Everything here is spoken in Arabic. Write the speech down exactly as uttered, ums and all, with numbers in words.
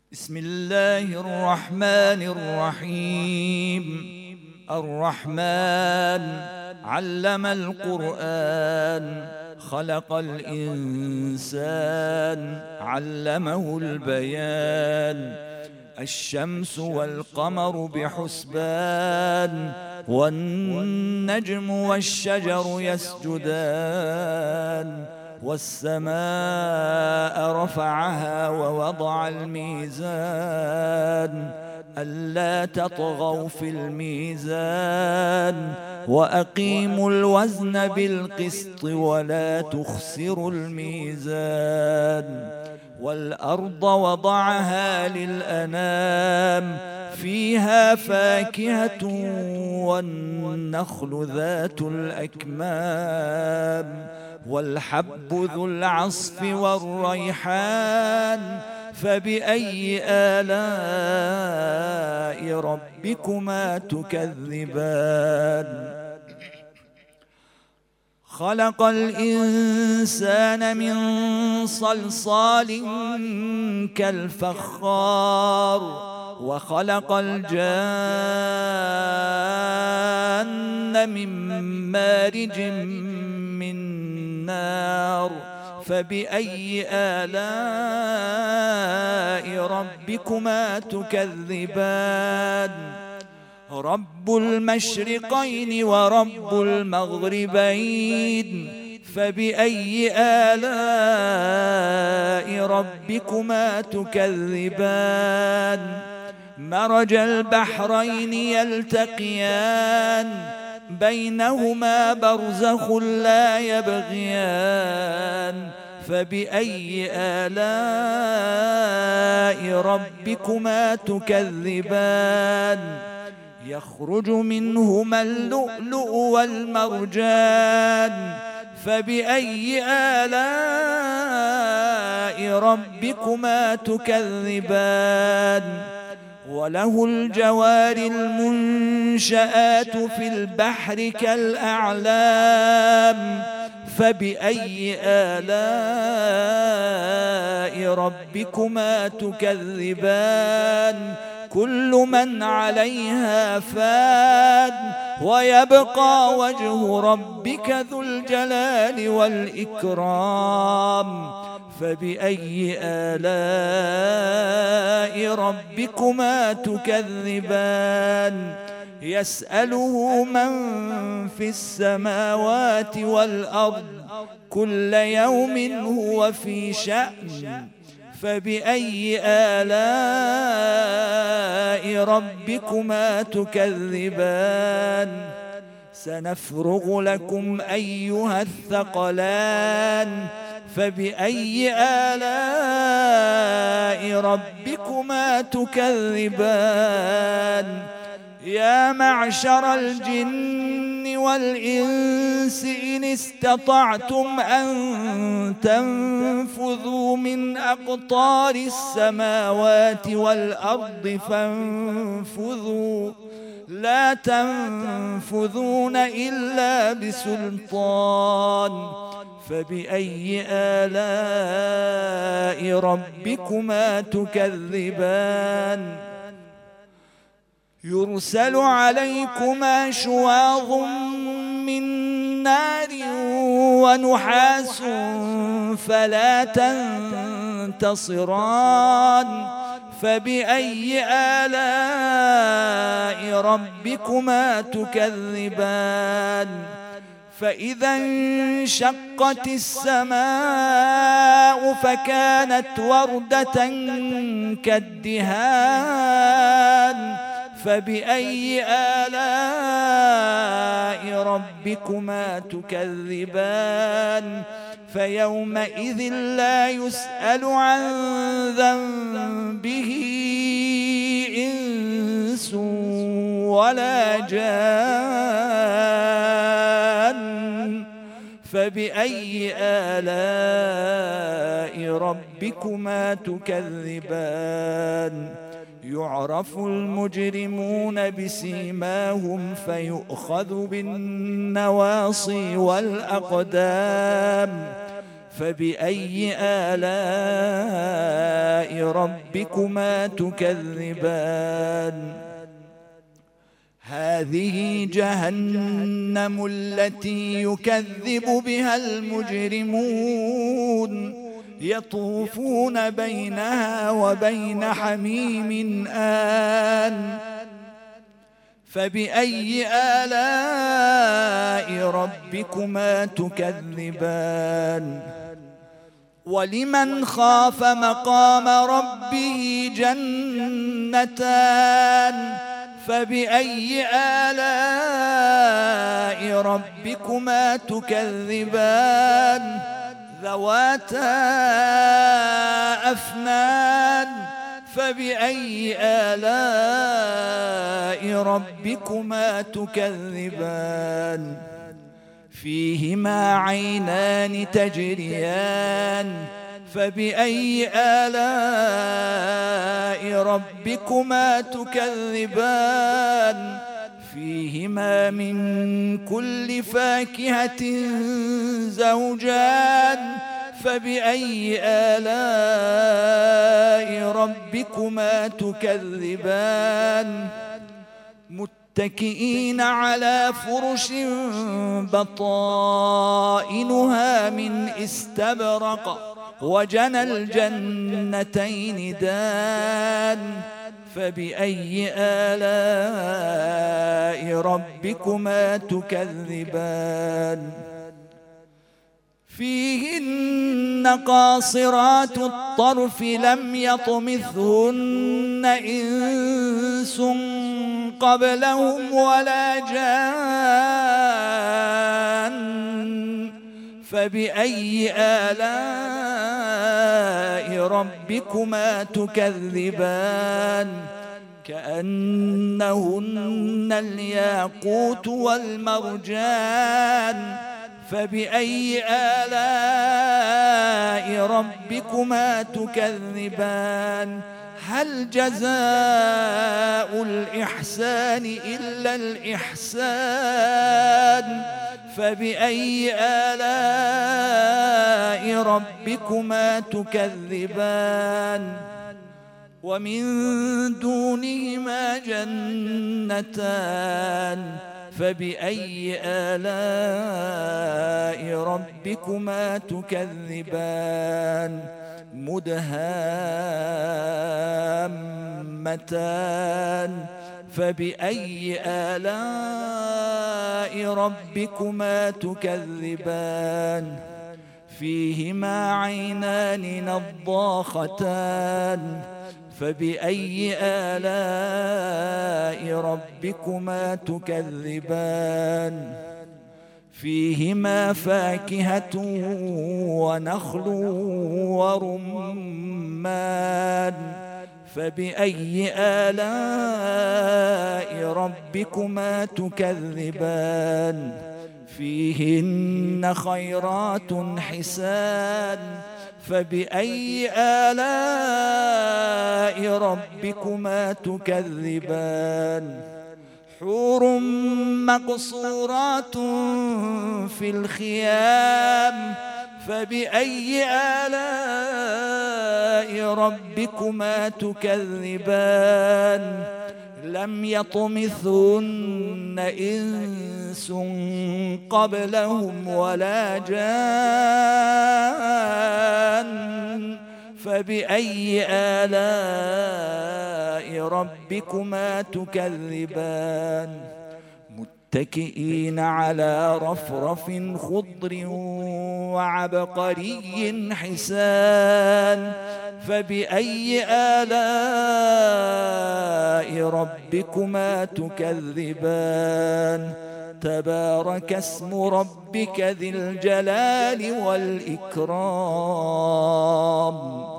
بسم الله الرحمن الرحيم. الرحمن علم القرآن، خلق الإنسان علمه البيان. الشمس والقمر بحسبان، والنجم والشجر يسجدان. والسماء رفعها ووضع الميزان، ألا تطغوا في الميزان، وأقيموا الوزن بالقسط ولا تخسروا الميزان. والأرض وضعها للأنام، فيها فاكهة والنخل ذات الأكمام، والحب ذو العصف والريحان. فبأي آلاء ربكما تكذبان؟ خلق الإنسان من صلصال كالفخار، وخلق الجان من مارج من نار. فبأي آلاء ربكما تكذبان؟ رب المشرقين ورب المغربين، فبأي آلاء ربكما تكذبان؟ مرج البحرين يلتقيان، بينهما برزخ لا يبغيان. فبأي آلاء ربكما تكذبان؟ يخرج منهما اللؤلؤ والمرجان. فبأي آلاء ربكما تكذبان؟ وله الجوار المنشآت في البحر كالأعلام. فبأي آلاء ربكما تكذبان؟ كل من عليها فان، ويبقى وجه ربك ذو الجلال والإكرام. فبأي آلاء ربكما تكذبان؟ يسأله من في السماوات والأرض، كل يوم هو في شأن. فبأي آلاء ربكما تكذبان؟ سنفرغ لكم أيها الثقلان. فبأي آلاء ربكما تكذبان؟ يا معشر الجن والإنس إن استطعتم أن تنفذوا من أقطار السماوات والأرض فانفذوا، لا تنفذون إلا بسلطان. فبأي آلاء ربكما تكذبان؟ يرسل عليكما شواظ من نار ونحاس فلا تنتصران. فبأي آلاء ربكما تكذبان؟ فإذا انشقت السماء فكانت وردة كالدهان. فبأي آلاء ربكما تكذبان؟ فيومئذ لا يسأل عن ذنبه إنس ولا جان. فبأي آلاء ربكما تكذبان؟ يعرف المجرمون بسيماهم فيؤخذ بالنواصي والأقدام. فبأي آلاء ربكما تكذبان هذه جهنم التي يكذب بها المجرمون يطوفون بينها وبين حميم آن فبأي آلاء ربكما تكذبان ولمن خاف مقام ربه جنتان فبأي آلاء ربكما تكذبان ذواتا أفنان فبأي آلاء ربكما تكذبان فيهما عينان تجريان فبأي آلاء ربكما تكذبان فيهما من كل فاكهة زوجان فبأي آلاء ربكما تكذبان متكئين على فرش بطائنها من استبرق وجنى الجنتين دان فبأي آلاء ربكما تكذبان فيهن قاصرات الطرف لم يطمثهن إنس قبلهم ولا جان فبأي آلاء ربكما تكذبان كأنهن الياقوت والمرجان فبأي آلاء ربكما تكذبان هل جزاء الإحسان إلا الإحسان فبأي آلاء ربكما تكذبان ومن دونهما جنتان فبأي آلاء ربكما تكذبان مدهامتان فبأي آلاء ربكما تكذبان فيهما عينان نضاختان فبأي آلاء ربكما تكذبان فيهما فاكهة ونخل ورمان فبأي آلاء ربكما تكذبان فيهن خيرات حسان فبأي آلاء ربكما تكذبان حور مقصورات في الخيام فبأي آلاء ربكما تكذبان لم يطمثهن إنس قبلهم ولا جان فبأي آلاء ربكما تكذبان متكئين على رفرف خضر وعبقري حسان فبأي آلاء ربكما تكذبان تبارك اسم ربك ذي الجلال والإكرام